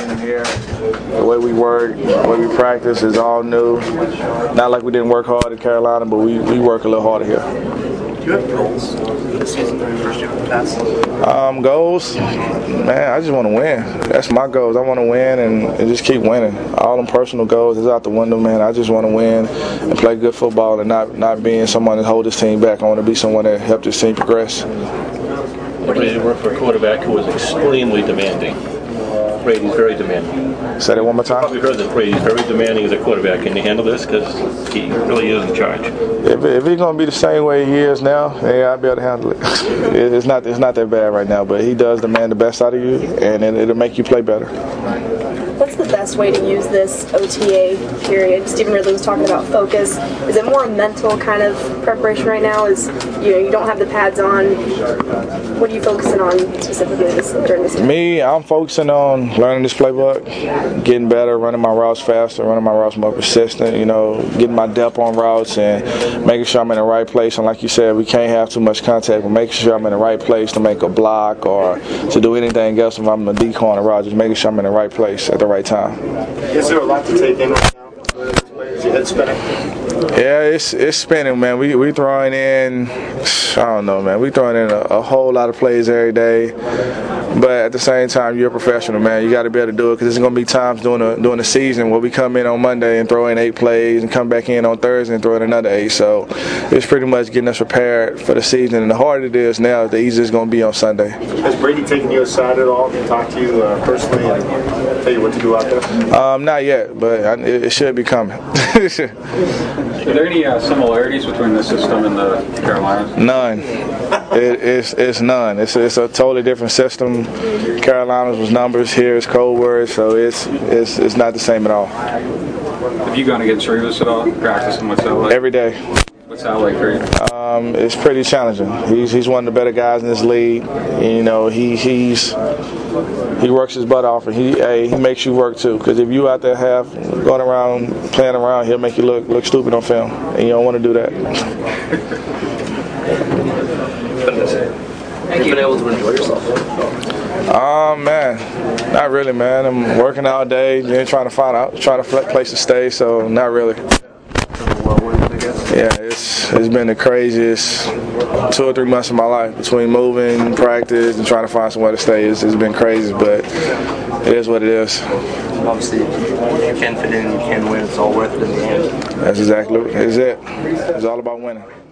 training here. The way we work, the way we practice is all new. Not like we didn't work hard in Carolina, but we work a little harder here. Do you have goals for the season during your first year with the Pats? Goals? Man, I just want to win. That's my goals. I want to win and just keep winning. All them personal goals is out the window, man. I just want to win and play good football and not being someone that hold this team back. I want to be someone that help this team progress. Brady worked for a quarterback who was extremely demanding. Brady's very demanding. Say that one more time. You probably heard that Brady's very demanding as a quarterback. Can you handle this? Because he really is in charge. If he's going to be the same way he is now, yeah, I'll be able to handle it. It's not that bad right now, but he does demand the best out of you, and it'll make you play better. What's the best way to use this OTA period? Stephen Ridley was talking about focus. Is it more a mental kind of preparation right now? You don't have the pads on. What are you focusing on specifically during this time? Me, I'm focusing on learning this playbook, getting better, running my routes faster, running my routes more persistent, getting my depth on routes and making sure I'm in the right place. And like you said, we can't have too much contact, but making sure I'm in the right place to make a block or to do anything else if I'm a decoy on the route, just making sure I'm in the right place at the right time. Is there a lot to take in right now? Is your head spinning? Yeah, it's spinning, man. We throwing in, I don't know, man. We throwing in a whole lot of plays every day. But at the same time, you're a professional, man. You got to be able to do it because there's going to be times during the season where we come in on Monday and throw in 8 plays and come back in on Thursday and throw in another 8. So it's pretty much getting us prepared for the season. And the harder it is now, the easier it's going to be on Sunday. Has Brady taken you aside at all to talk to you personally and tell you what to do out there? Not yet, but it should be coming. Are there any similarities between the system and the Carolinas? None. It's none. It's a totally different system. Carolinas was numbers, here it's code words, so it's not the same at all. Have you gone against Revis at all? Practicing what's that like? Every day. What's that like for you? It's pretty challenging. He's one of the better guys in this league. He works his butt off, and he makes you work too. Because if you out there going around playing around, he'll make you look stupid on film, and you don't want to do that. Have you been able to enjoy yourself? Man, not really, man. I'm working all day, then trying to place to stay, so not really. Yeah, it's been the craziest 2 or 3 months of my life between moving, practice, and trying to find somewhere to stay. It's been crazy, but it is what it is. Obviously, you can fit in, you can win. It's all worth it in the end. That's exactly it. It's all about winning.